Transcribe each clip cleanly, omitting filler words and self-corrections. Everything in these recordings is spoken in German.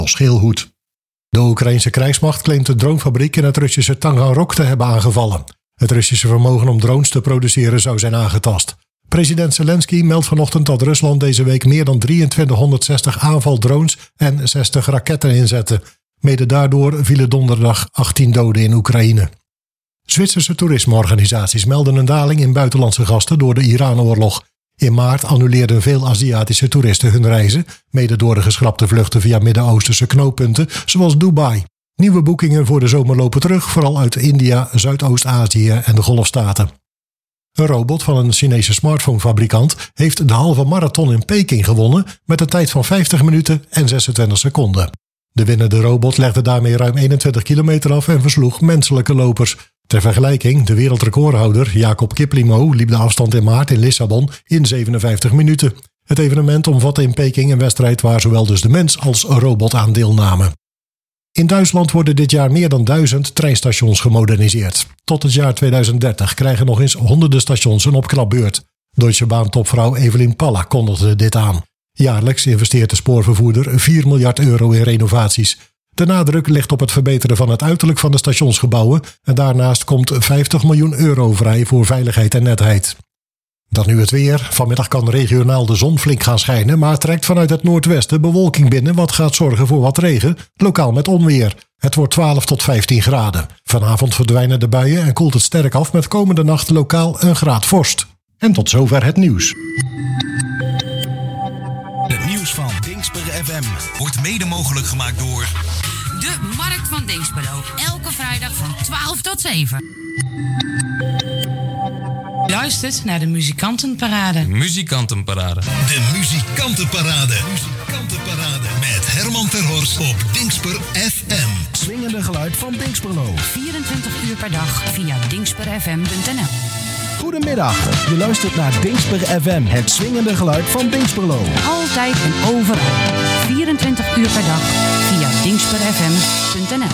Scheelhoed. De Oekraïnse krijgsmacht claimt de dronefabriek in het Russische Taganrog te hebben aangevallen. Het Russische vermogen om drones te produceren zou zijn aangetast. President Zelensky meldt vanochtend dat Rusland deze week meer dan 2360 aanvaldrones en 60 raketten inzette. Mede daardoor vielen donderdag 18 doden in Oekraïne. Zwitserse toerismeorganisaties melden een daling in buitenlandse gasten door de Iran-oorlog. In maart annuleerden veel Aziatische toeristen hun reizen, mede door de geschrapte vluchten via Midden-Oosterse knooppunten, zoals Dubai. Nieuwe boekingen voor de zomer lopen terug, vooral uit India, Zuidoost-Azië en de Golfstaten. Een robot van een Chinese smartphonefabrikant heeft de halve marathon in Peking gewonnen met een tijd van 50 minuten en 26 seconden. De winnende robot legde daarmee ruim 21 kilometer af en versloeg menselijke lopers. Ter vergelijking, de wereldrecordhouder Jacob Kiplimo liep de afstand in maart in Lissabon in 57 minuten. Het evenement omvatte in Peking een wedstrijd waar zowel dus de mens als een robot aan deelnamen. In Duitsland worden dit jaar meer dan 1000 treinstations gemoderniseerd. Tot het jaar 2030 krijgen nog eens honderden stations een opknapbeurt. Deutsche Bahn-topvrouw Evelien Palla kondigde dit aan. Jaarlijks investeert de spoorvervoerder 4 miljard euro in renovaties. De nadruk ligt op het verbeteren van het uiterlijk van de stationsgebouwen en daarnaast komt 50 miljoen euro vrij voor veiligheid en netheid. Dan nu het weer. Vanmiddag kan regionaal de zon flink gaan schijnen, maar trekt vanuit het noordwesten bewolking binnen wat gaat zorgen voor wat regen, lokaal met onweer. Het wordt 12 tot 15 graden. Vanavond verdwijnen de buien en koelt het sterk af met komende nacht lokaal een graad vorst. En tot zover het nieuws. Het nieuws van Dingsper FM wordt mede mogelijk gemaakt door de Markt van Dingsperlo. Elke vrijdag van 12 tot 7. Luistert naar de Muzikantenparade. Muzikantenparade. De Muzikantenparade. Muzikantenparade met Herman Terhorst op Dingsper FM. Swingende geluid van Dingsperlo. 24 uur per dag via dingsperfm.nl. Goedemiddag, je luistert naar Dingsper FM, het swingende geluid van Dingsperlo. Altijd en overal. 24 uur per dag via dingsperfm.nl.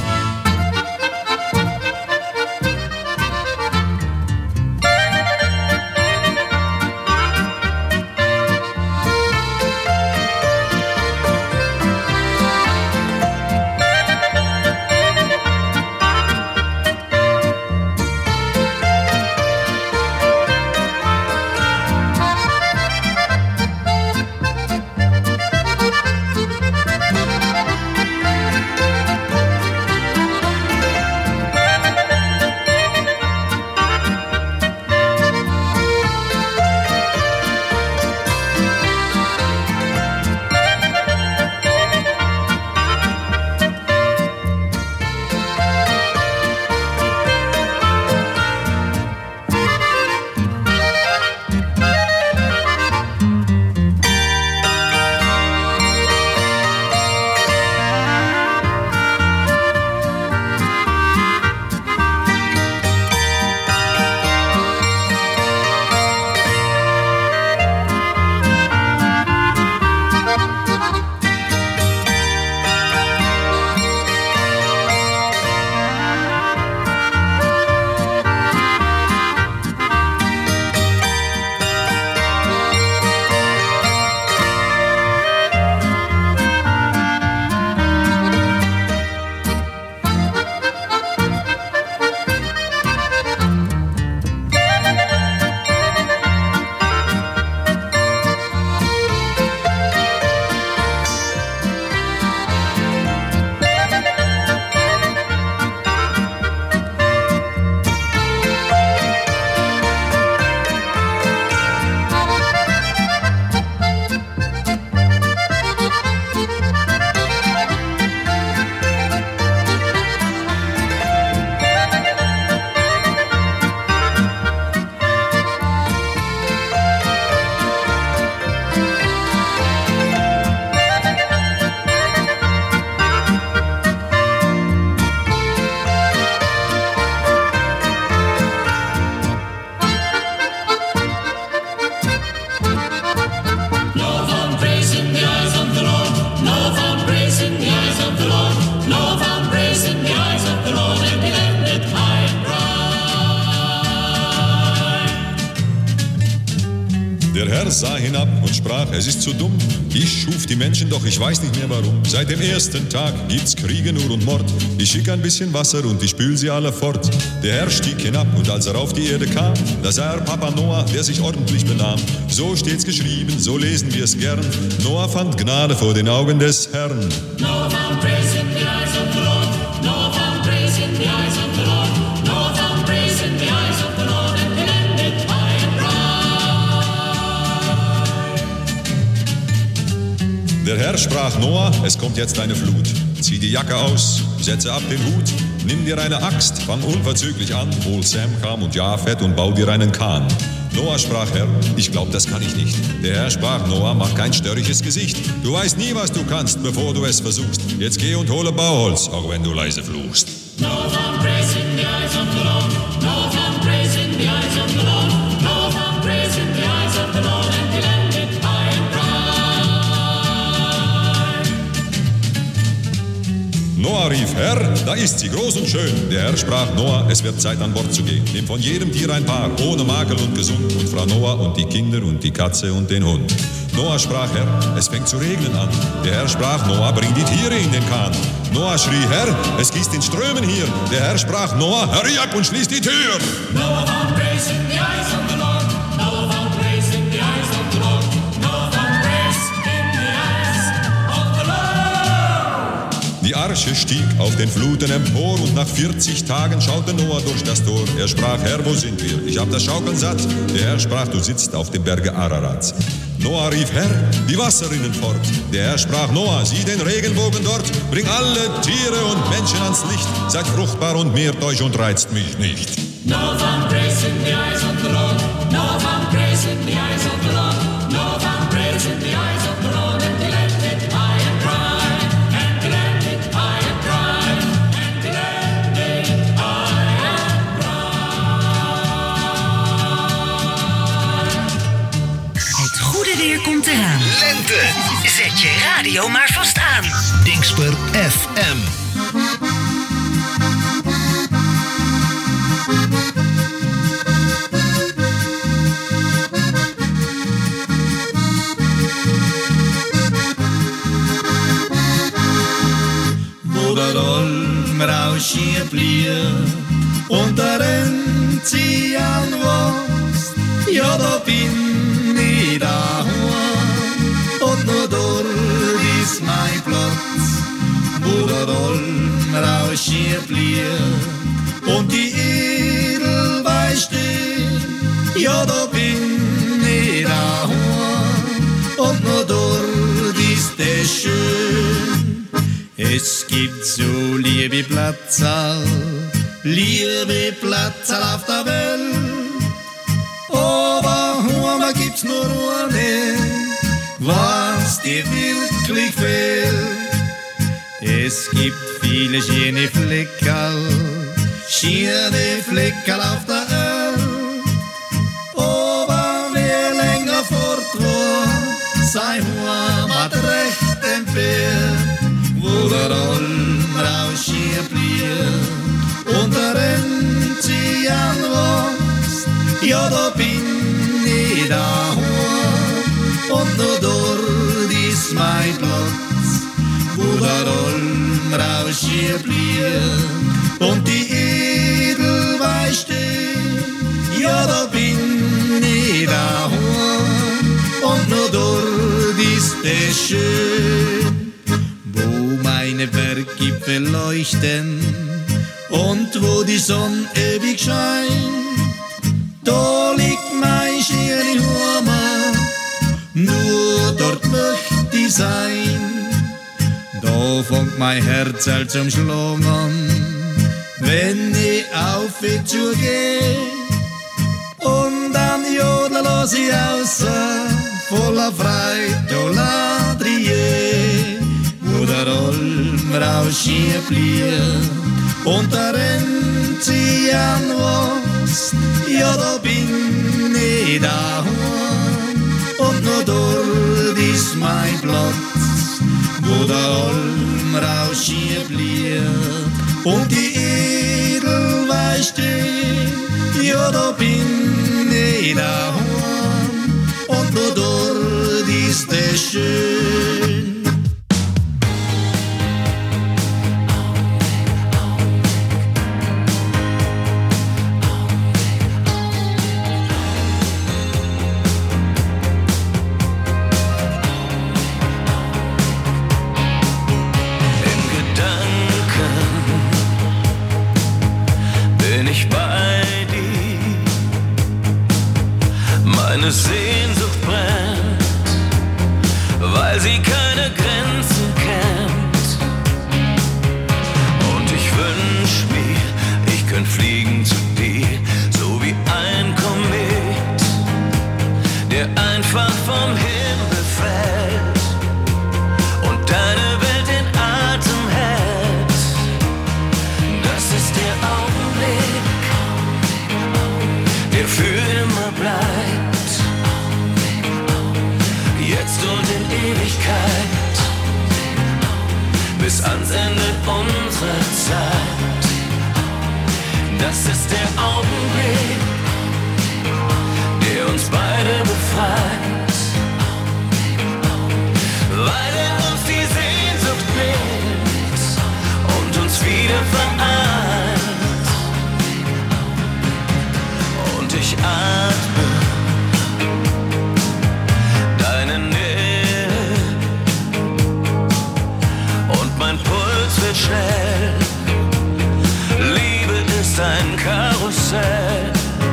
Herr sah hinab und sprach, es ist zu dumm. Ich schuf die Menschen, doch ich weiß nicht mehr warum. Seit dem ersten Tag gibt's Kriege nur und Mord. Ich schick ein bisschen Wasser und ich spül sie alle fort. Der Herr stieg hinab und als er auf die Erde kam, da sah er Papa Noah, der sich ordentlich benahm. So steht's geschrieben, so lesen wir es gern. Noah fand Gnade vor den Augen des Herrn. Noah found grace in the eyes of the Lord. Noah found grace in the eyes of the Lord. Noah found grace in the eyes of the Lord, and he landed high and dry. Der Herr sprach Noah, es kommt jetzt eine Flut. Zieh die Jacke aus, setze ab den Hut, nimm dir eine Axt, fang unverzüglich an, hol Sam, Cham und Japhet und bau dir einen Kahn. Noah sprach, Herr, ich glaub, das kann ich nicht. Der Herr sprach, Noah, mach kein störrisches Gesicht. Du weißt nie, was du kannst, bevor du es versuchst. Jetzt geh und hole Bauholz, auch wenn du leise fluchst. Noah found grace in the eyes of the Lord. Noah found grace in the eyes of the Lord. Noah found grace in the eyes of the Lord, and he landed high and dry. Noah rief, Herr, da ist sie, groß und schön. Der Herr sprach, Noah, es wird Zeit, an Bord zu gehen. Nimm von jedem Tier ein Paar, ohne Makel und gesund. Und frau Noah und die Kinder und die Katze und den Hund. Noah sprach, Herr, es fängt zu regnen an. Der Herr sprach, Noah, bring die Tiere in den Kahn. Noah schrie, Herr, es gießt in Strömen hier. Der Herr sprach, Noah, hurry up und schließ die Tür. Noah found grace in the eyes of the Lord. Noah found grace in the eyes of the Lord. Noah found grace in the eyes of the Lord. Die Arche stieg auf den Fluten empor und nach 40 Tagen schaute Noah durch das Tor. Er sprach, Herr, wo sind wir? Ich hab das Schaukeln satt. Der Herr sprach, du sitzt auf dem Berge Ararat. Noah rief, Herr, die Wasser rinnen fort. Der Herr sprach, Noah, sieh den Regenbogen dort. Bring alle Tiere und Menschen ans Licht. Seid fruchtbar und mehrt euch und reizt mich nicht. Noah found grace in the eyes of the Lord. Noah found grace in the eyes of the Lord. Noah found grace in the eyes of the Lord, and he landed high and dry. And he landed high and dry. And he landed high and dry. Het goede weer komt eraan. Lente. Zet je radio maar vast aan. Dingsper FM. Wo der Olmrausch hier blieb und der rennt sie an was, ja da bin ich daheim und nur dort ist mein Platz. Wo der Olmrausch hier blieb und die Edelweiß steht, ja da bin ich daheim und nur dort ist es schön. Es gibt so liebe Plätze auf der Welt, aber Heimat gibt's nur eine, was dir wirklich fehlt. Es gibt viele schöne Fleckerl auf der Welt, aber wer länger fort war, sei Heimat recht entfernt. Wo der Olmrausch hier blieb und der rennt sie an was, ja da bin ich daheim und nur dort ist mein Platz. Wo der Olmrausch hier blieb und die Edelweiß steht, ja da bin ich daheim und nur dort ist es schön. Wo meine Berggipfel leuchten und wo die Sonne ewig scheint, da liegt mein schöne Heimat, nur dort möchte ich sein. Da fängt mein Herz halt zum Schlagen an, wenn ich auf die Tür geh, und dann jodel los ich außer, voller Freude, oh Ladrier. Wo der Olmrausch hier blieb und der rennt sie an was, ja da bin ich daheim und nur dort ist mein Platz. Wo der Olmrausch hier blieb und die Edelweiß steht, ja da bin ich daheim und nur schön. Meine Sehnsucht brennt, weil sie keine Grenzen kennt. Und ich wünsch mir, ich könnt fliegen zu dir, so wie ein Komet, der einfach vom Himmel fällt und deine Welt in Atem hält. Das ist der Augenblick, der für immer bleibt. Jetzt und in Ewigkeit, bis ans Ende unserer Zeit. Das ist der Augenblick, der uns beide befreit, weil er uns die Sehnsucht nimmt und uns wieder vereint. Und ich atme mein Puls wird schnell, Liebe ist ein Karussell.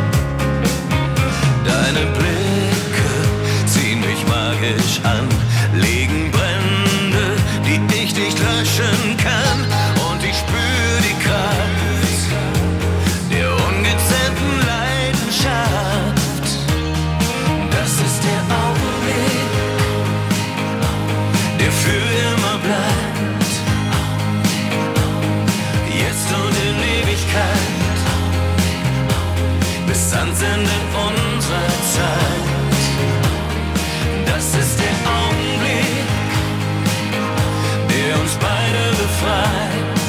Deine Blicke ziehen mich magisch an, legen Brände, die ich nicht löschen kann. Und ich spür die Kraft der ungezähmten Leidenschaft. Das ist der Augenblick, der für immer bleibt. Bis ans Ende unserer Zeit. Das ist der Augenblick, der uns beide befreit,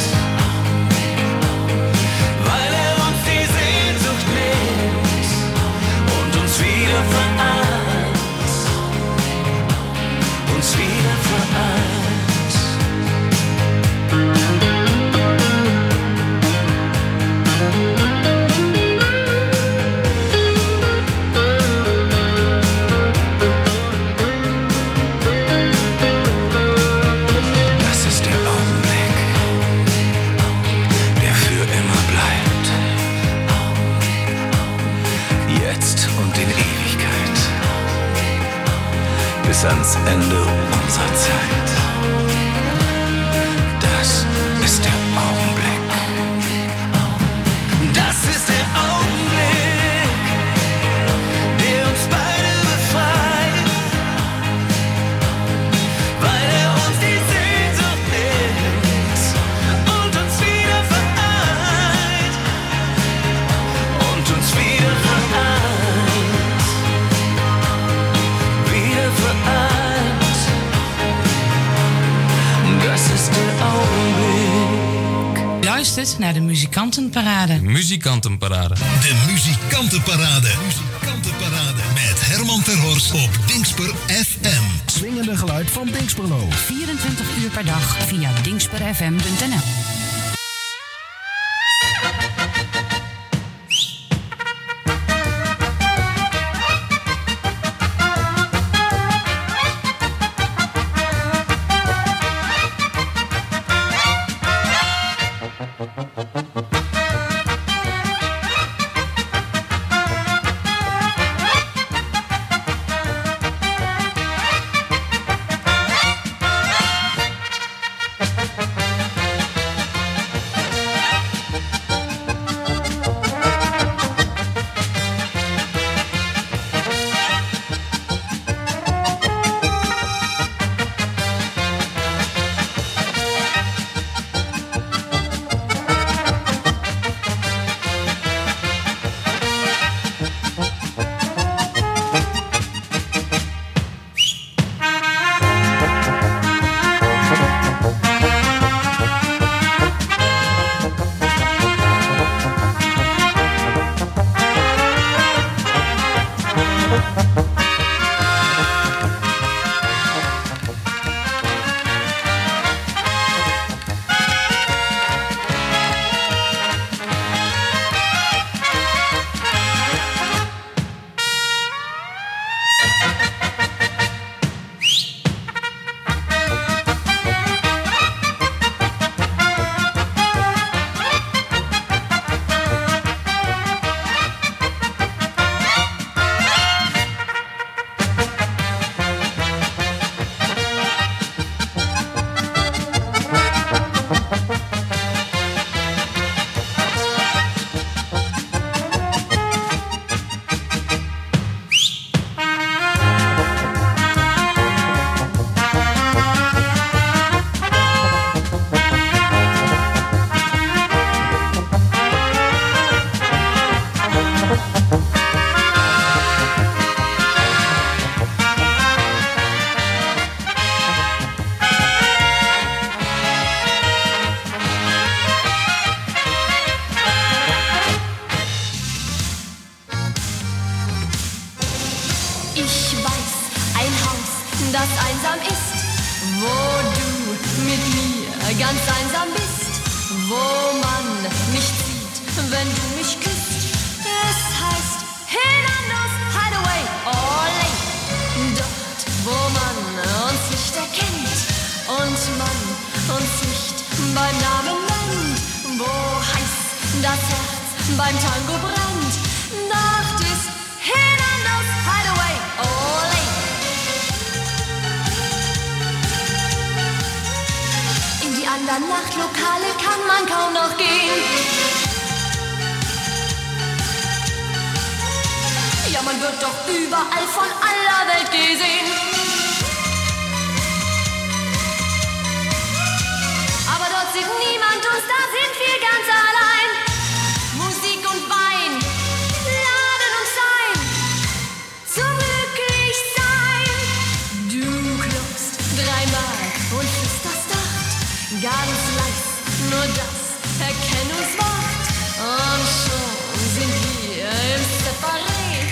weil er uns die Sehnsucht nimmt und uns wieder vereint, uns wieder vereint. Ans Ende unserer Zeit. Das ist der Augenblick. Das ist der Augenblick, der uns beide befreit, weil er uns die Sehnsucht nimmt und uns wieder vereint. Und uns wieder vereint. Wieder vereint. Das ist der Augenblick. Luistert naar de Muzikantenparade. Muzikantenparade. De Muzikantenparade. Muzikantenparade. Met Herman Terhorst op Dingsper FM. Swingende geluid van Dingsperlo. 24 uur per dag via dingsperfm.nl. das einsam ist, wo du mit mir ganz einsam bist, wo man mich sieht, wenn du mich küsst. Es heißt Hernandos Hideaway, Olé. Dort, wo man uns nicht erkennt und man uns nicht beim Namen nennt, wo heiß das Herz beim Tango brennt. Dort ist Hernandos Hideaway, Olé. In die anderen Nachtlokale kann man kaum noch gehen. Ja, man wird doch überall von aller Welt gesehen. Aber dort sieht niemand uns, da sind wir ganz allein. Musik und Wein laden uns ein zum Glücklichsein. Du klopfst dreimal und flüsterst acht, ganz leis, nur das Erkennungswort. Und schon sind wir im Separé.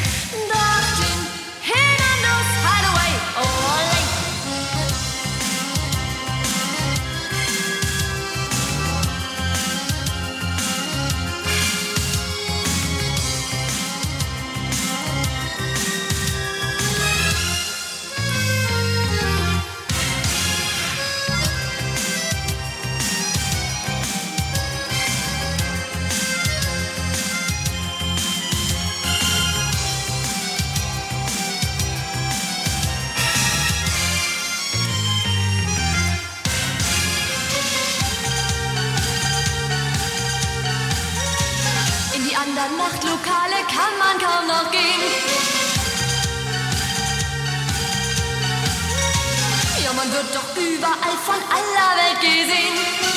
Nachtlokale kann man kaum noch gehen. Ja, man wird doch überall von aller Welt gesehen.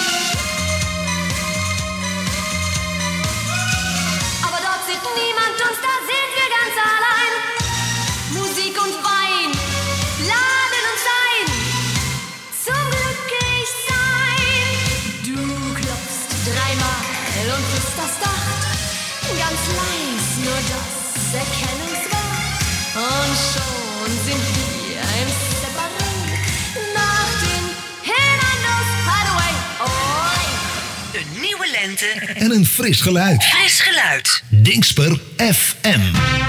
Aber dort sieht niemand uns, da sind wir ganz allein. Musik und Wein laden uns ein zum Glücklichsein. Du klopfst dreimal und flüsterst acht, ganz leis, nur das Erkennungswort. Und schon sind wir im Separé nach den Hernandos Hideaway. Olé. Een nieuwe lente en een fris geluid. Fris geluid. Dingsper FM.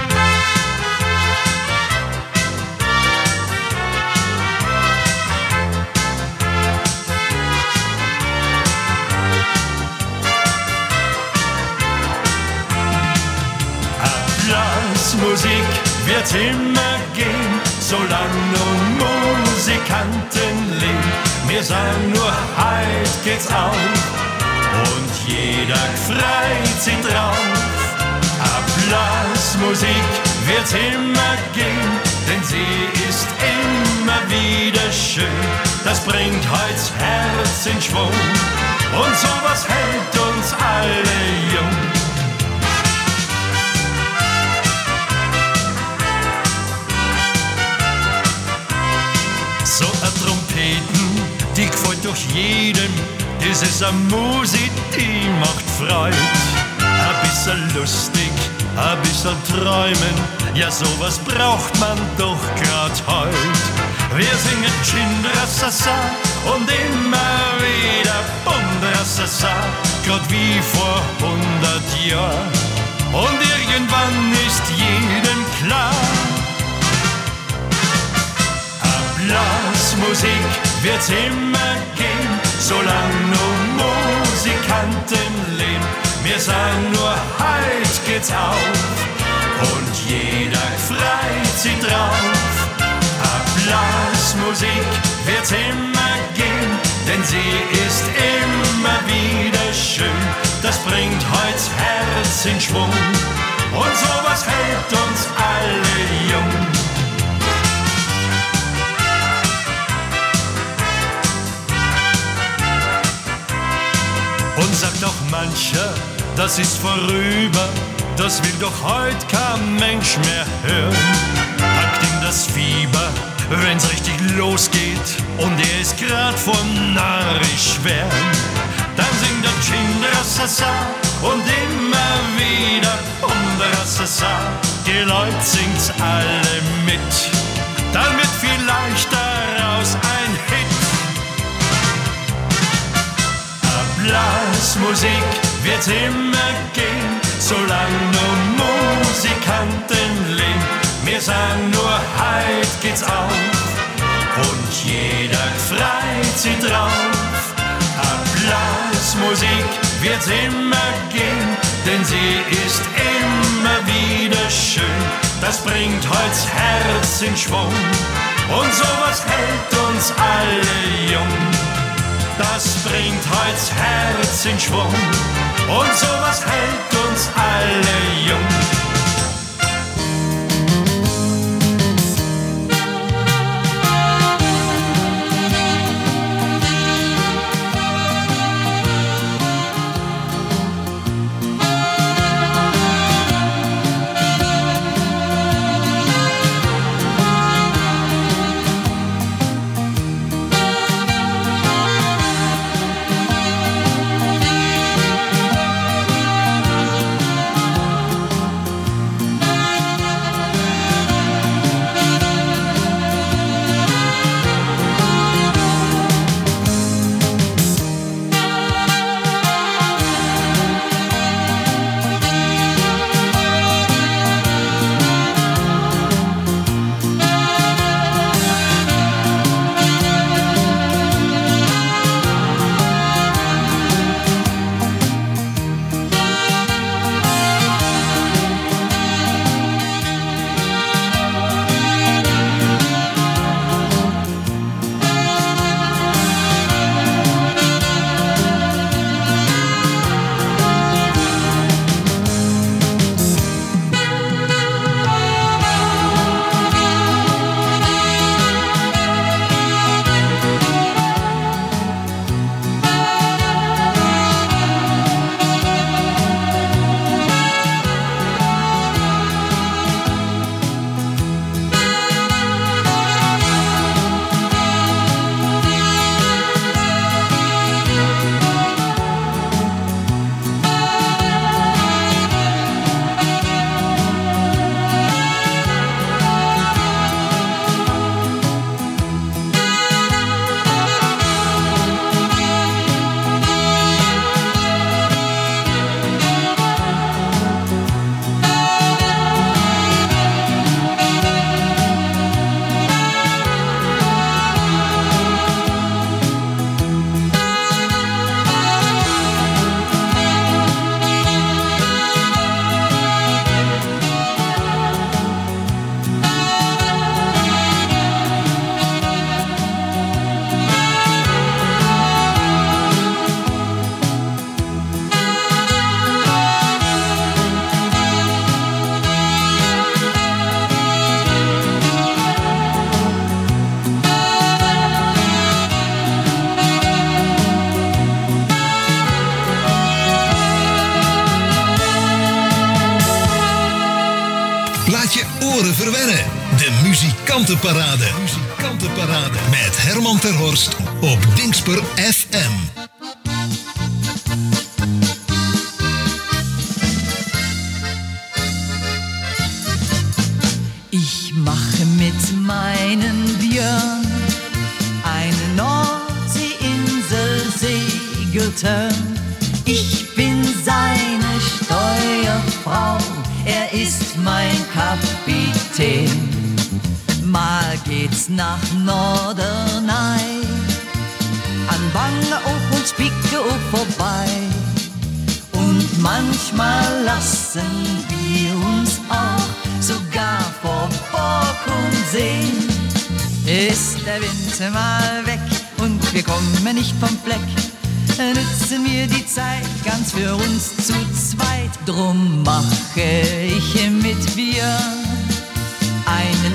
Musik wird immer gehen, solange nur Musikanten leben. Wir sagen nur, heut geht's auf und jeder freut sich drauf. Applausmusik wird immer gehen, denn sie ist immer wieder schön. Das bringt heut's Herz in Schwung und sowas hält uns alle jung. So a Trompeten, die gefällt doch jedem. Das ist a Musik, die macht Freude. A bisschen lustig, a bisschen träumen. Ja, sowas braucht man doch grad heut. Wir singen Chindrasasa und immer wieder Bundrasasa, grad wie vor 100 Jahren. Und irgendwann ist jedem klar, Applausmusik wird's immer gehen, solange nur Musikanten leben. Wir sagen nur, heut geht's auf und jeder freut sich drauf. Applausmusik wird's immer gehen, denn sie ist immer wieder schön. Das bringt heut's Herz in Schwung und sowas hält uns alle jung. Und sagt doch mancher, das ist vorüber, das will doch heut kein Mensch mehr hören. Packt ihm das Fieber, wenn's richtig losgeht und ist grad vom narrisch werden. Dann singt der Chindrasasa und immer wieder Bundrasasa. Die Leute singt's alle mit, dann wird vielleicht der Blasmusik wird immer gehen, solange nur Musikanten leben. Wir sagen nur, heut geht's auf und jeder freit sich drauf. Blasmusik wird immer gehen, denn sie ist immer wieder schön. Das bringt heut's Herz in Schwung und sowas hält uns alle jung. Das bringt heut's Herz in Schwung und sowas hält uns alle jung. Verwennen. De Muzikantenparade. Met Herman ter Horst op Dingsper FM. Ich mache mit meinen Björn eine Nordseeinsel-Segeltörn. Ich bin seine Steuerfrau, er ist mein Kapitän. Mal geht's nach Norderney, an Bangeoog und Spiekeroog vorbei. Und manchmal lassen wir uns auch sogar vor Borkum sehen. Ist der Wind mal weg und wir kommen nicht vom Fleck, nützen wir die Zeit ganz für uns zu zweit. Drum mache ich mit Björn eine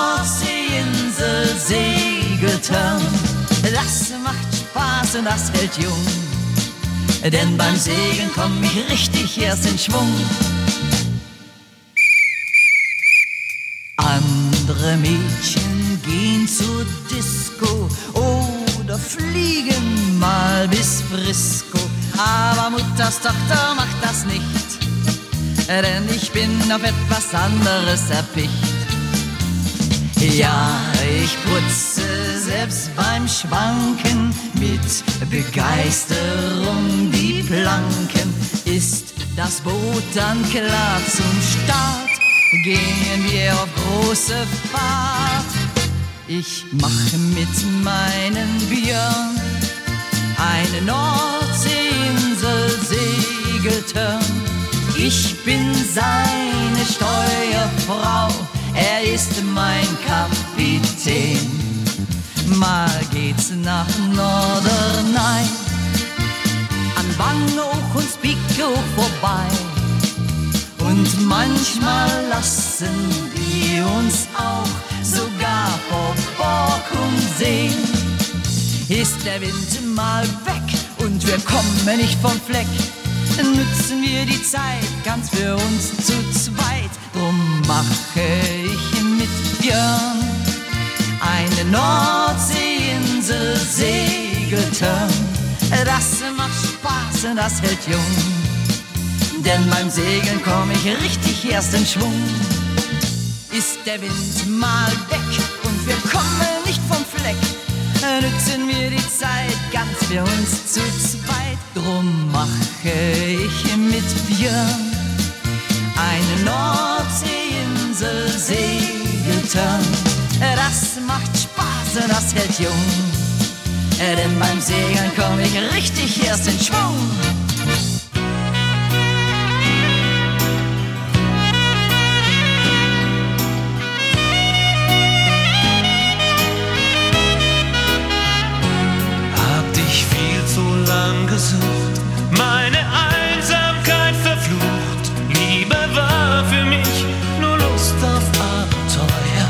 Nordseeinsel-Segeltörn. Das macht Spaß und das hält jung, denn beim Segeln komm ich richtig erst in Schwung. Andere Mädchen gehen zur Disco oder fliegen mal bis Frisco, aber Mutters Tochter macht das nicht, denn ich bin auf etwas anderes erpicht. Ja, ich putze selbst beim Schwanken mit Begeisterung die Planken. Ist das Boot dann klar zum Start, gehen wir auf große Fahrt. Ich mache mit meinem Björn eine Nordseeinsel Segeltörn. Ich bin seine Steuerfrau, er ist mein Kapitän. Mal geht's nach Norderney, an Bangkok und Spiekeroog vorbei. Und manchmal lassen wir uns auch sogar vor Borkum sehen. Ist der Wind mal weg und wir kommen nicht vom Fleck, nützen wir die Zeit ganz für uns zu zweit. Drum mache ich mit Björn eine Nordseeinsel Segeltörn. Das macht Spaß und das hält jung, denn beim Segeln komm ich richtig erst in Schwung. Ist der Wind mal weg und wir kommen nicht vom Fleck, nützen wir die Zeit ganz für uns zu zweit. Drum mache ich mit Björn eine Nordseeinsel Segeltörn. Das macht Spaß und das hält jung, denn beim Segeln komm ich richtig erst in Schwung. Lang gesucht, meine Einsamkeit verflucht. Liebe war für mich nur Lust auf Abenteuer.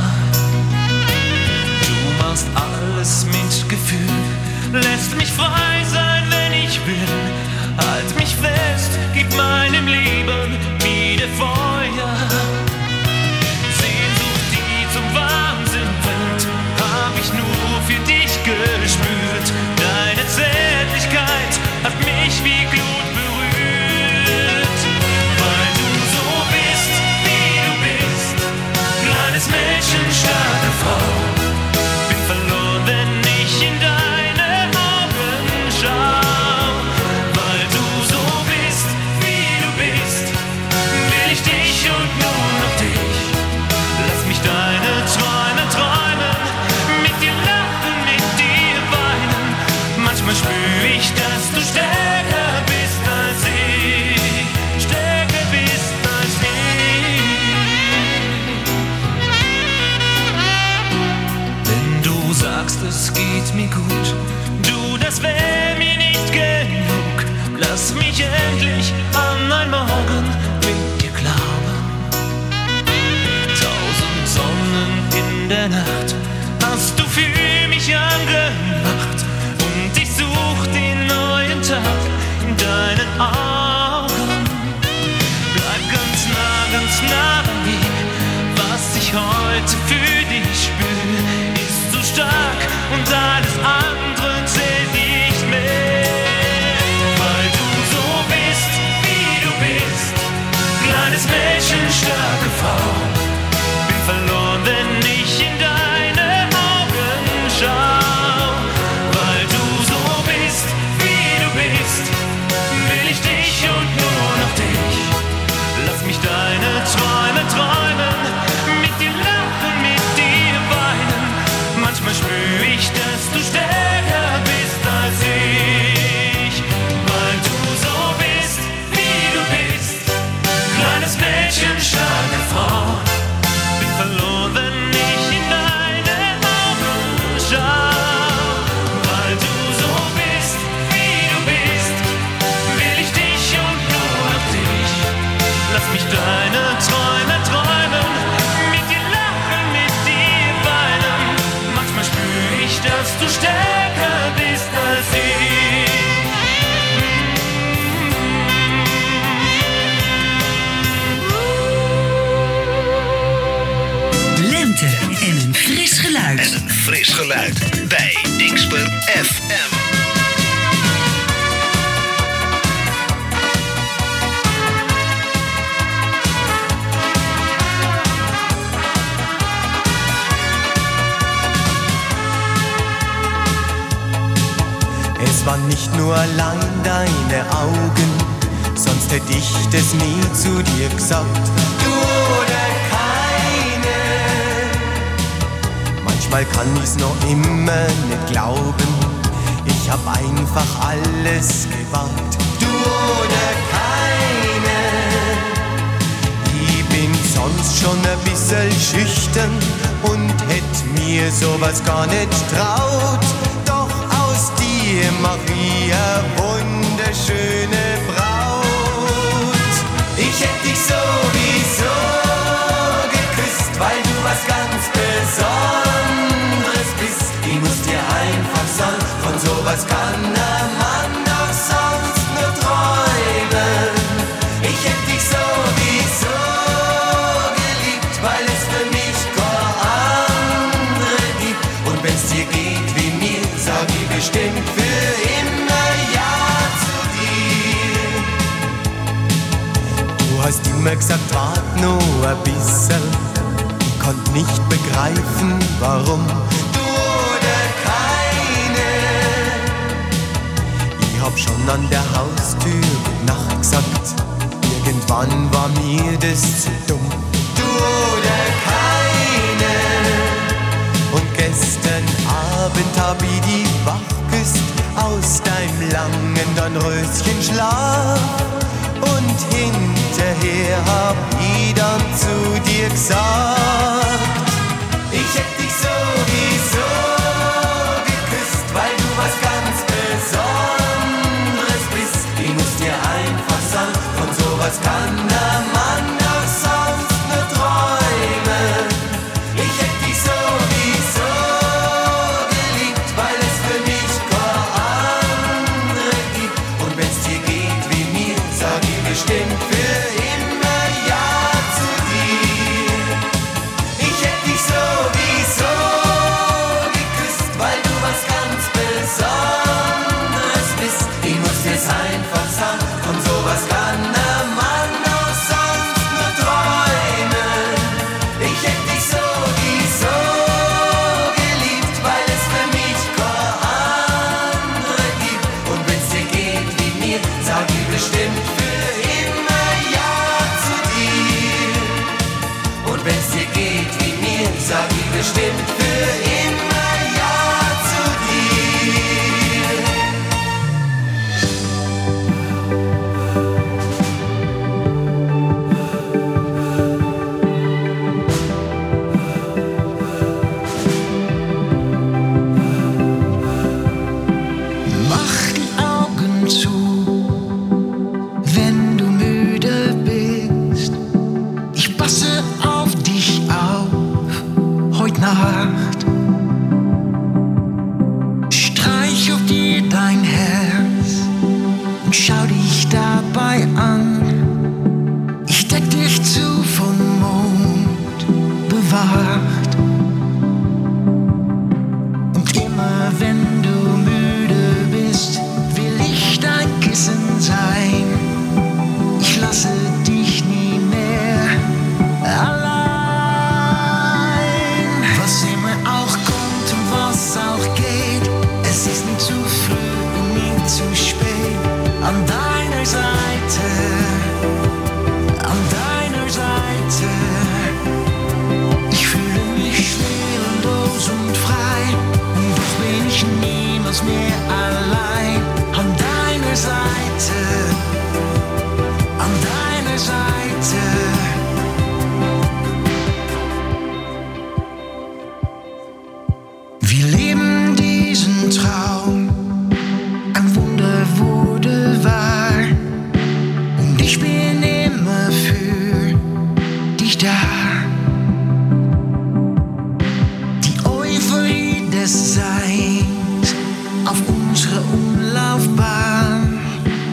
Du machst alles mit Gefühl, lässt mich frei sein, wenn ich will. Halt mich fest, gib meinem Leben wieder Feuer. Sehnsucht, die zum Wahnsinn wird, hab ich nur für dich gespürt. Deine Zärtlichkeit hat mich wie Glut berührt. Weil du so bist, wie du bist, kleines Mädchen, starke Frau. Bin verloren, wenn ich in deine Augen schau. Weil du so bist, wie du bist, will ich dich und nur noch dich. Lass mich deine Träume träumen, mit dir lachen, mit dir weinen. Manchmal spür ich, dass du stärker bist als ich, stärker bist als ich. Wenn du sagst, es geht mir gut, du, das wär mir nicht genug. Lass mich endlich an ein Morgen mit dir glauben. 1000 Sonnen in der Nacht hast du für mich angemacht. Und ich such den neuen Tag in deinen Augen. Bleib ganz nah an mir. Was ich heute für dich spür, ist so stark und alles andere zählt nicht mehr. Weil du so bist, wie du bist, kleines Mädchen, starke Frau. Bin verloren, wenn ich in deine Augen schau. Weil du so bist, wie du bist, will ich dich und nur noch dich. Lass mich deine Träume träumen, mit dir lachen, mit dir weinen. Manchmal spür ich, dass du stärker bist als ich. Weil du so bist, wie du bist, kleines Mädchen, starke Frau. Bin verloren, wenn ich in deine Augen schau. Weil du so bist, wie du bist, will ich dich und nur noch dich. Lass mich deine Träume träumen, mit dir lachen, mit dir weinen. Manchmal spür ich, dass du stärker bist als ich. Lente en een fris geluid. En een fris geluid bij Dingsper FM. nicht nur allein deine Augen, sonst hätte ich das nie zu dir gesagt. Du oder keine. Manchmal kann ich's noch immer nicht glauben, ich hab einfach alles gewagt. Du oder keine. Ich bin sonst schon ein bisschen schüchtern und hätt mir sowas gar nicht traut. Doch aus dir mach ich eine wunderschöne Braut. Ich hätt dich sowieso geküsst, weil du was ganz Besonderes bist. Ich muss dir einfach sagen, von sowas kann ein Mann doch sonst nur träumen. Ich hätt dich sowieso geliebt, weil es für mich kein andere gibt. Und wenn's dir geht wie mir, sag ich bestimmt für immer Ja zu dir. Du hast immer gesagt, wart nur ein bisschen, ich konnt nicht begreifen, warum. Du oder keine. Ich hab schon an der Haustür Nacht gesagt, irgendwann war mir das zu dumm. Du oder keine. Und gestern Abend hab ich die wach geküsst aus deinem langen Dornröschenschlaf. Und hinterher hab ich dann zu dir gesagt, ich hätt dich sowieso geküsst, weil du was ganz Besonderes bist. Ich muss dir einfach sagen, von sowas kann der Mann doch sonst nur träumen. Ich hätt dich sowieso geliebt, weil es für mich kein andere gibt. Und wenn's dir geht wie mir, sag ich bestimmt für immer Ja zu dir. Ich hätt dich sowieso geküsst, weil du was ganz Besonderes bist. Ich muss dir's einfach sagen, von sowas kann ein Mann doch sonst nur träumen. Ich hätt dich sowieso geliebt, weil es für mich kein andere gibt. Und wenn's dir geht wie mir, sag ich bestimmt für immer Ja zu dir. Und wenn's dir geht wie mir, sag ich bestimmt für immer Ja zu dir. Mach die Augen zu, wenn du müde bist. Ich passe auf dich auf, heut Nacht. Streich auf dir dein Herz und schau dich dabei an. Ich deck dich zu vom Mond bewacht. Und immer wenn du müde bist, will ich dein Kissen sein. Ich lasse dich nie mehr allein. Was immer auch kommt und was auch geht, es ist nie zu früh und nie zu spät. An deiner Seite, an deiner Seite. Ich fühle mich schwerelos und frei, und doch bin ich niemals mehr allein. An deiner Seite, an deiner Seite. Wir leben diesen Traum, ein Wunder wurde wahr, und ich bin immer für dich da. Die Euphorie des Seins auf unserer Umlaufbahn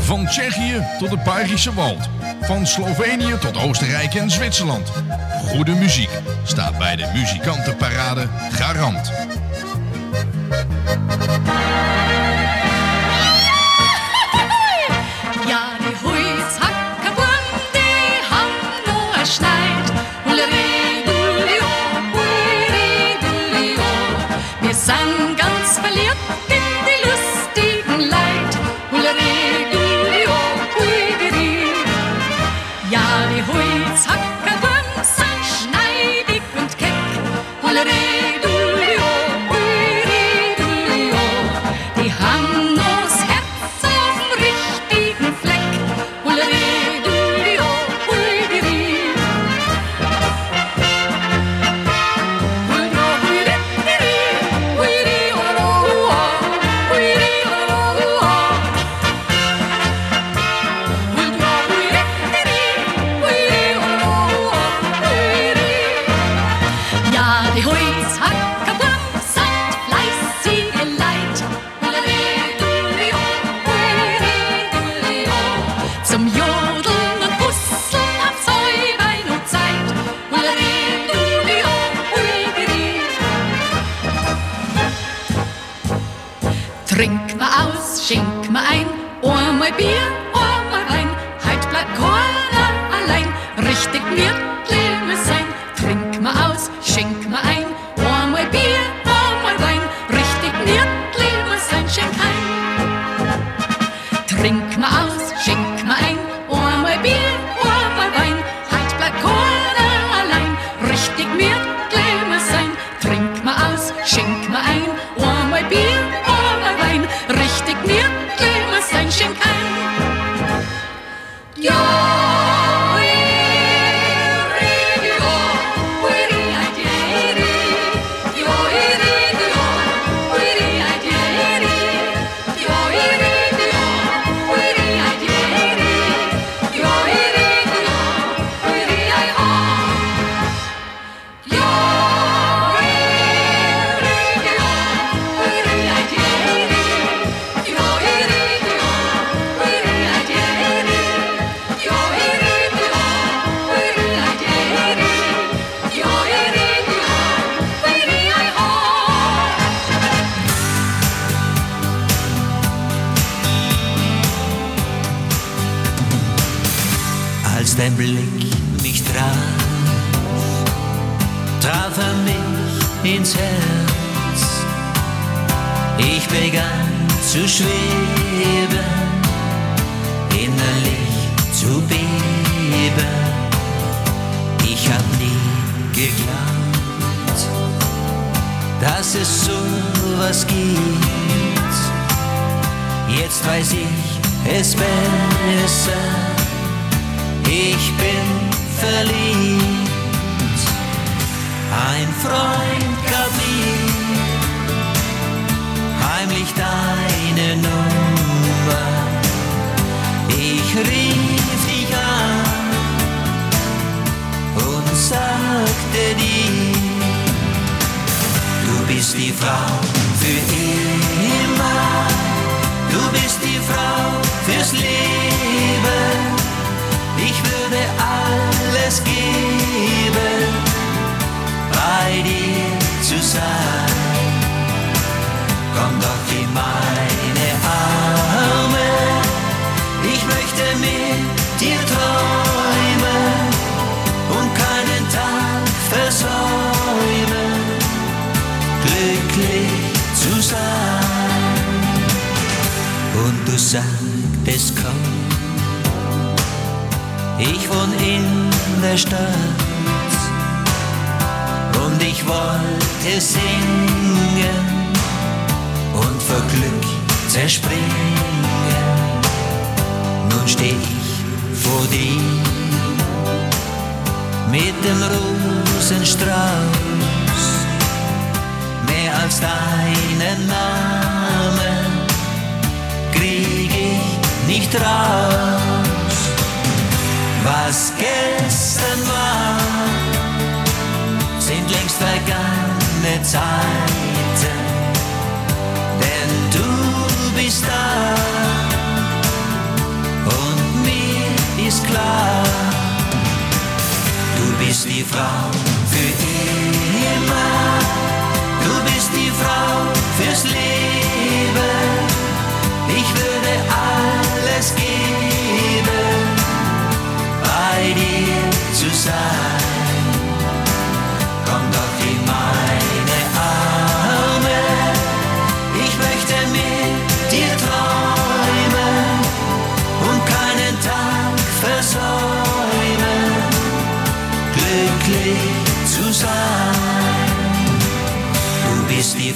Van Tsjechië tot het Belgische Wald. Van Slovenië tot Oostenrijk en Zwitserland. Goede muziek staat bij de muzikantenparade garant. Ja, die Huizhackerburm, die haben nur erschneit. Hulleri-dulli-o, hulleri-dulli-o. Wir sind ganz verliebt in die lustigen Leid. Hulleri-dulli-o, hulleri. Ja, die Huizhackerburm sind schneidig und keck. Hulleri-dulli-o, hulleri-dulli-o. Die haben nur das Herz auf dem richtigen Fleck. Hulleri-dulli-o, hulleri. Ja, die Huizhackerburm sind fleißige Leid. Hulleri-dulli-o, hulleri-dulli-o. Zum Jodeln und Busseln hab's euch noch Zeit. Hulleri-dulli-o, hulleri. Trink mal aus, schenk mal ein, einmal Bier, einmal Wein. Heut bleibt keiner allein, richtig wirtlich muss sein. Trink mal aus, schenk mal ein, einmal Bier, einmal Wein. Richtig wirtlich muss sein, schenk ein. Trink mal aus, schenk mal ein, einmal Bier, einmal Wein. Heut bleibt keiner allein, richtig wirtlich muss sein. Trink mal aus, schenk mal ein, einmal Bier, einmal Wein. Richtig wirtlich muss sein, schenk ein. Ja. Als dein Blick mich traf er mich ins Herz. Ich begann zu schweben, innerlich zu beben. Ich hab nie geglaubt, dass es sowas gibt. Jetzt weiß ich es besser. Ich bin verliebt. Ein Freund gab mir heimlich deine Nummer. Ich rief dich an und sagte dir, du bist die Frau für immer. Du bist die Frau fürs Leben. Ich würde alles geben, bei dir zu sein. Komm doch in meine Arme, ich möchte mit dir träumen und keinen Tag versäumen, glücklich zu sein. Und du sagtest, komm, ich wohn in der Stadt und ich wollte singen und vor Glück zerspringen. Nun steh ich vor dir mit dem Rosenstrauß, mehr als deinen Namen krieg ich nicht raus. Was gestern war, sind längst vergangene Zeiten, denn du bist da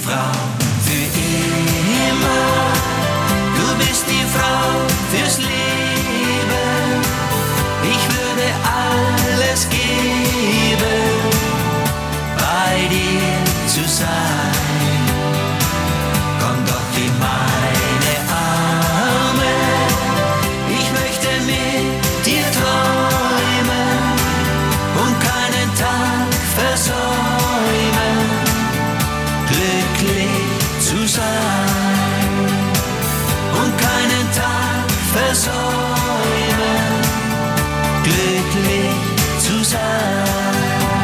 Frau für immer. Du bist die Frau fürs Leben. Ich würde alles geben, bei dir zu sein. Komm doch in meine Arme. Ich möchte mit dir träumen und keinen Tag versäumen, glücklich zu sein und keinen Tag versäumen, glücklich zu sein.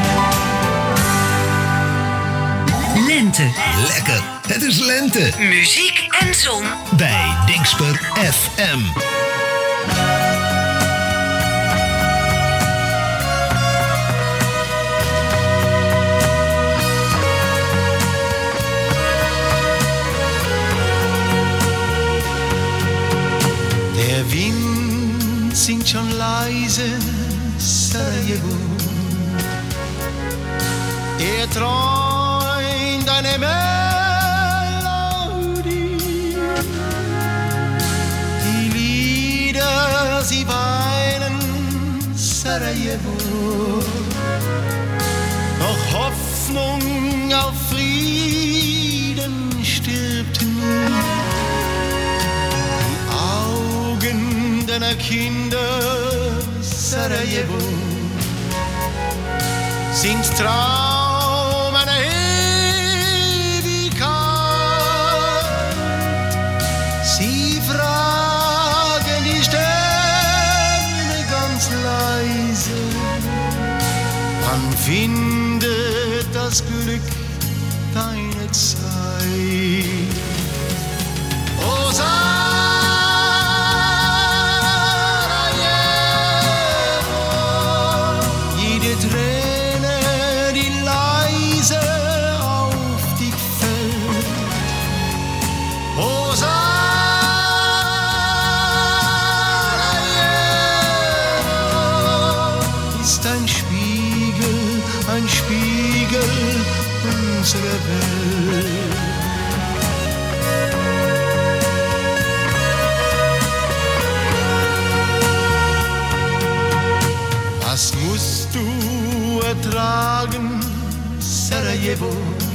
Lente. Lekker, het is lente. Muziek en zon. Bij Dingsper FM. Der Wind singt schon leise Sarajevo. Er träumt eine Melodie. Die Lieder, sie weinen Sarajevo. Doch Hoffnung auf Frieden stirbt nie. Deiner Kinder Sarajevo sind Traum einer Ewigkeit. Sie fragen die Sterne ganz leise, wann findet das Glück deine Zeit? Oh, Träne, die leise auf dich fällt. Oh, Sarajevo ist ein Spiegel unserer Welt. Was musst du ertragen, Sarajevo?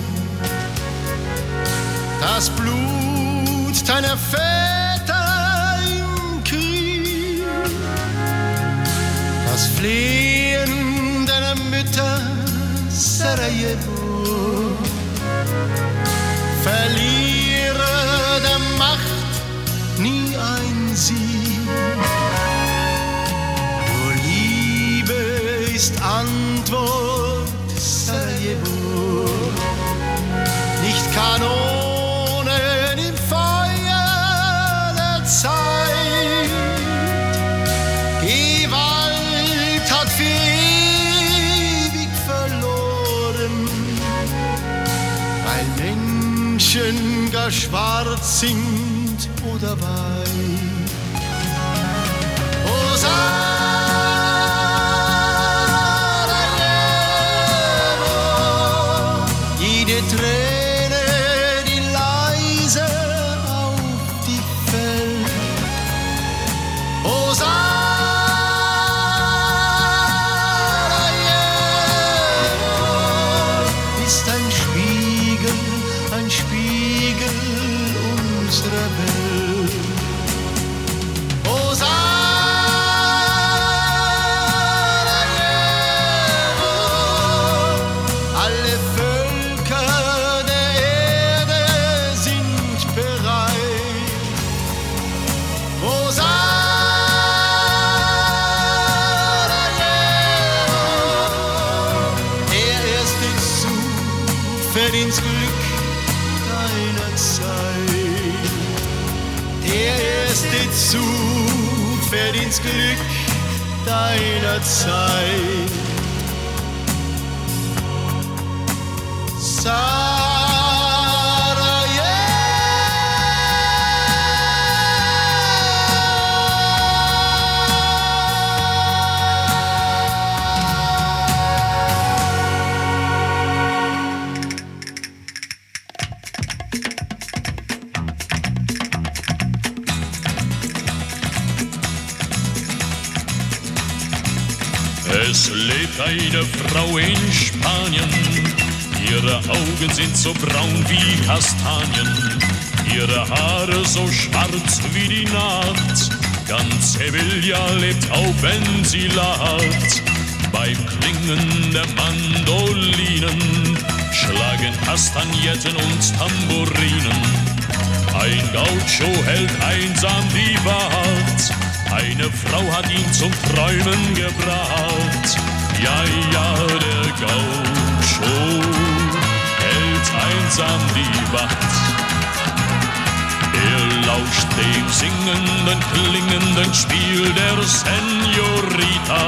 Das Blut deiner Väter im Krieg, das Flehen deiner Mütter, Sarajevo. Verliere der Macht nie ein Sieg. Nur Liebe ist Antwort, Sarajevo. Nicht Kanonen im Feuer der Zeit. Gewalt hat für ewig verloren, weil Menschen gar schwarz sind oder weiß. Oh, Sarajevo, jede Träne, die leise auf dich fällt. Oh, Sarajevo ist ein Spiegel unserer Welt. Oh, Sarajevo, alle Völker der Erde sind bereit. Oh, Sarajevo, der erste Zug fährt ins Glück deiner Zeit. Der erste Zug fährt ins Glück deiner Zeit. Es lebt eine Frau in Spanien, ihre Augen sind so braun wie Kastanien, ihre Haare so schwarz wie die Nacht. Ganz Sevilla lebt auf, wenn sie lacht. Beim Klingen der Mandolinen schlagen Kastagnetten und Tambourinen. Ein Gaucho hält einsam die Wacht. Eine Frau hat ihn zum Träumen gebracht. Ja, ja, der Gaucho hält einsam die Wacht. Er lauscht dem singenden, klingenden Spiel der Senoritas.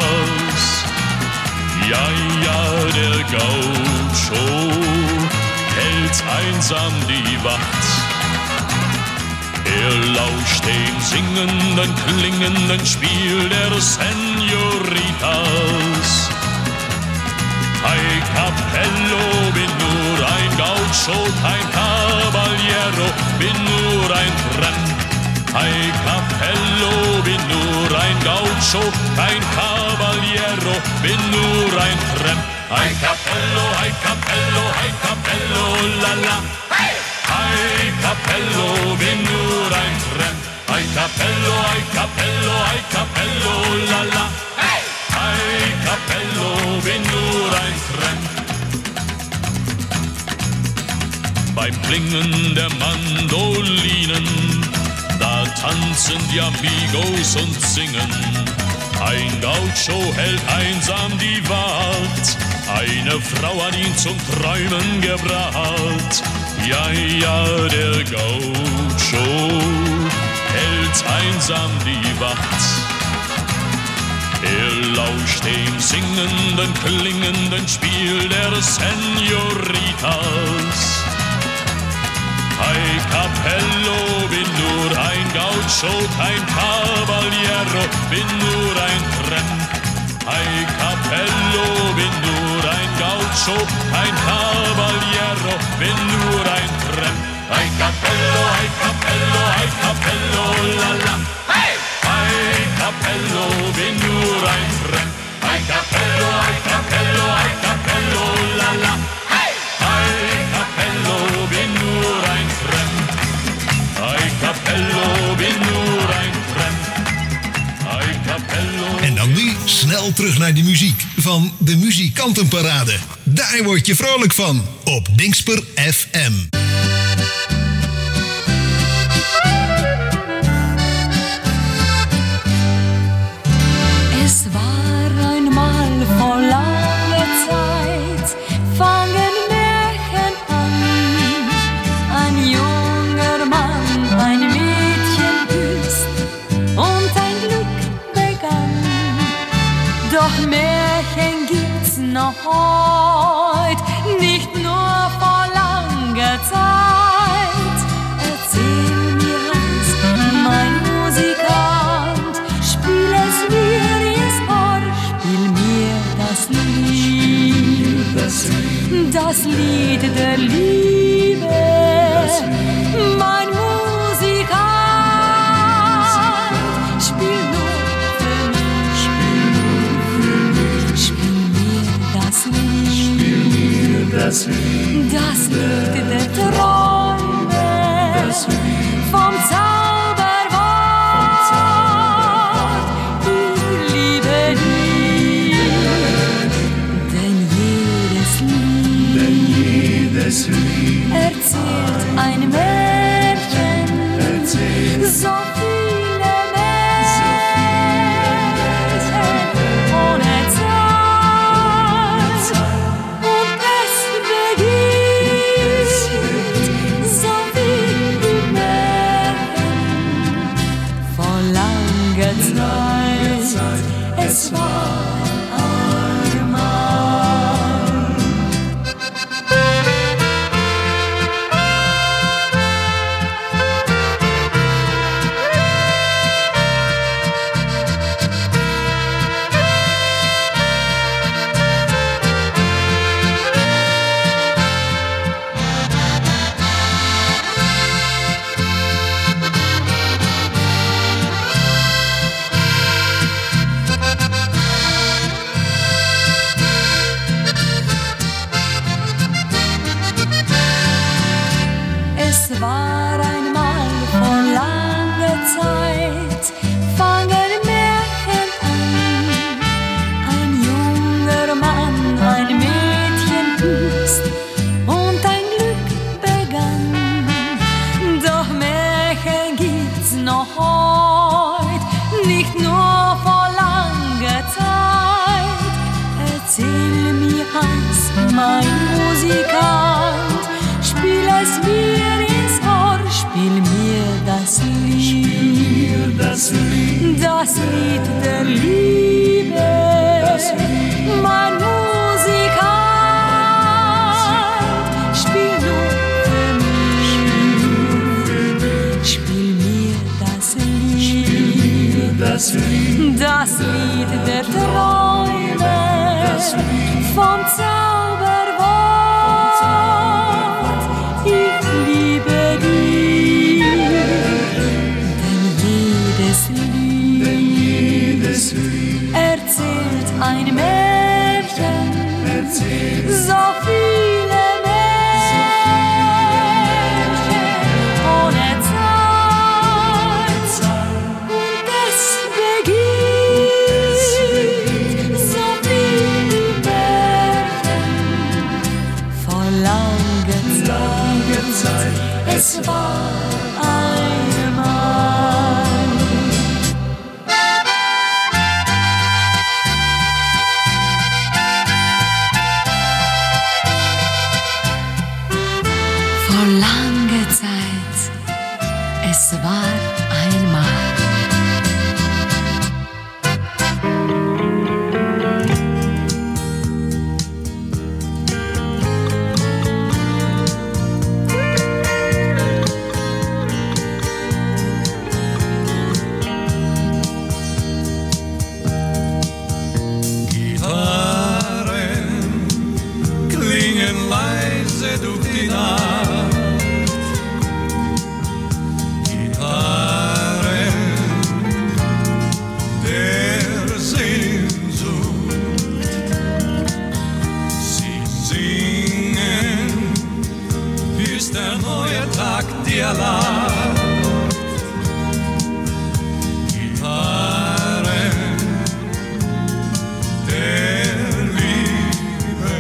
Ja, ja, der Gaucho hält einsam die Wacht. Er lauscht dem singenden, klingenden Spiel der Senoritas. Ay, Capello, bin nur ein Gaucho, kein Caballero, bin nur ein Tramp. Ay, Capello, bin nur ein Gaucho, kein Caballero, bin nur ein Tramp. Ay, Capello, la la. Ay, Capello, bin nur ein Tramp. Ay, Capello, la la. Ay, Capello, bin nur ein Tramp. Beim Klingen der Mandolinen, da tanzen die Amigos und singen. Ein Gaucho hält einsam die Wacht, eine Frau hat ihn zum Träumen gebracht. Ja, ja, der Gaucho hält einsam die Wacht. Er lauscht dem singenden, klingenden Spiel der Senoritas. Ay, Capello, bin nur ein Gaucho, kein Caballero, bin nur ein Tramp. Ay, Capello, bin nur ein Gaucho, kein Caballero, bin nur ein Tramp. Ay, Capello, la la. Ay, Capello, bin nur ein Tramp. Ay, Capello, la la. Ay, Capello, bin nur ein Tramp. Ay, Capello, bin nur ein Tramp. Ay, Capello. En dan nu snel terug naar de muziek van de Muzikantenparade. Daar word je vrolijk van op Dingsper FM. Es war einmal vor langer Zeit, fangen Märchen an. Ein junger Mann, ein Mädchen küsst und ein Glück begann. Doch Märchen gibt's noch heut, nicht nur vor langer Zeit. Erzähl mir eins, mein Musikant, spiel es mir ins Ohr, spiel mir das Lied, das Lied der Liebe. Mein Musikant, spiel nur für mich, spiel mir das Lied, das Lied der Träume, vom Zauberwort. Ich liebe dich, denn jedes Lied erzählt ein Märchen, so viele Märchen ohne Zeit. Und es beginnt noch heut, nicht nur vor langer Zeit. Erzähl mir eins, mein Musikant, spiel es mir ins Ohr, spiel mir das Lied, das Lied der Liebe, mein Musikant, spiel nur für mich, spiel mir das Lied, das Lied der Träume, vom Zauberwort, ich liebe dich, denn jedes Lied erzählt ein Märchen, so viele Märchen ohne Zeit, und es beginnt so wie die Märchen vor langer Zeit. Es war einmal. Vor langer Zeit, es war einmal. Gitarren klingen leise durch die Nacht. Gitarren der Sehnsucht. Sie singen, bis der neue Tag dir lacht. Gitarren der Liebe.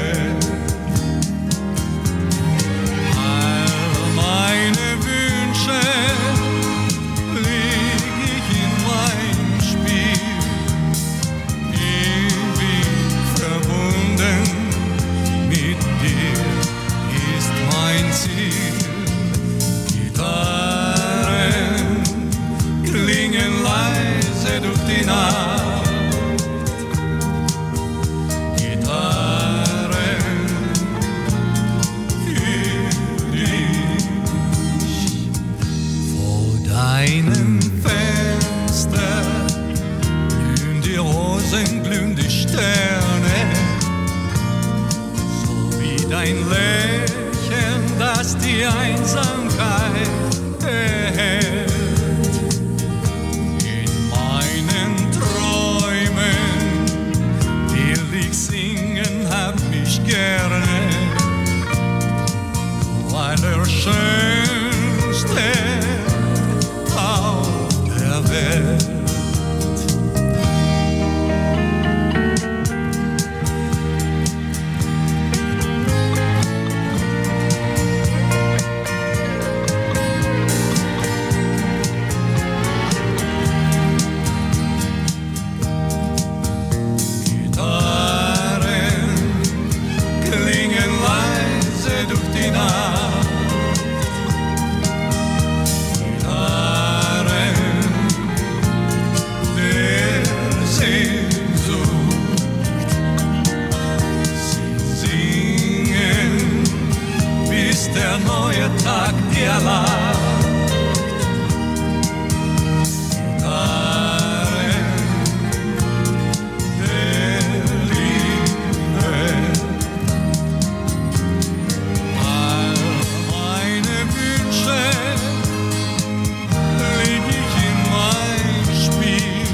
All meine Wünsche leg ich in mein Spiel. Ewig verbunden mit dir ist mein Ziel. Gitarren klingen leise durch die Nacht. Gitarren für dich. Vor deinem Fenster glühen die Rosen, glühen die Sterne, so wie dein Lächeln, das die Einsamkeit erhält. In meinen Träumen will ich singen, hab mich gerne, du allerschönste auf der Welt. Gitarren klingen leise durch die Nacht. Gitarren der Sehnsucht. Sie singen, bis der neue Tag dir lacht. Gitarren der Liebe. All meine Wünsche leg ich in mein Spiel.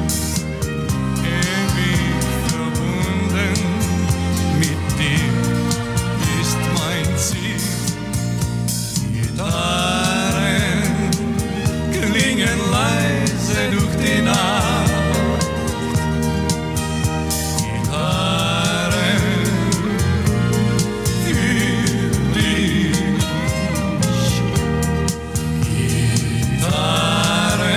Ewig verbunden mit dir ist mein Ziel. Gitarren klingen leise durch die Nacht. Gitarren für dich. Gitarren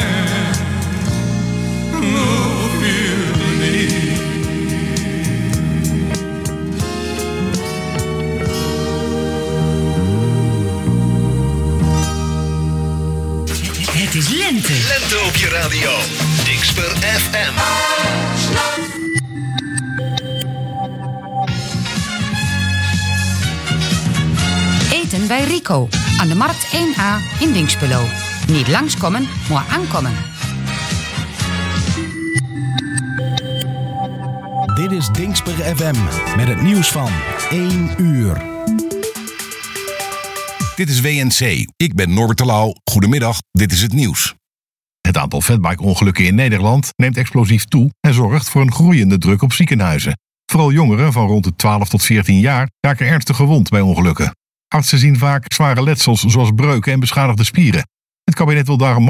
Het is lente. Lente op je radio. Dingsper FM. Eten bij Rico. Aan de Markt 1A in Dinxperlo. Niet langskomen, maar aankomen. Dit is Dingsper FM met het nieuws van 1 uur. Dit is WNC. Ik ben Norbert Terlouw. Goedemiddag, dit is het nieuws. Het aantal fatbike-ongelukken in Nederland neemt explosief toe en zorgt voor een groeiende druk op ziekenhuizen. Vooral jongeren van rond de 12 tot 14 jaar raken ernstig gewond bij ongelukken. Artsen zien vaak zware letsels zoals breuken en beschadigde spieren. Het kabinet wil daarom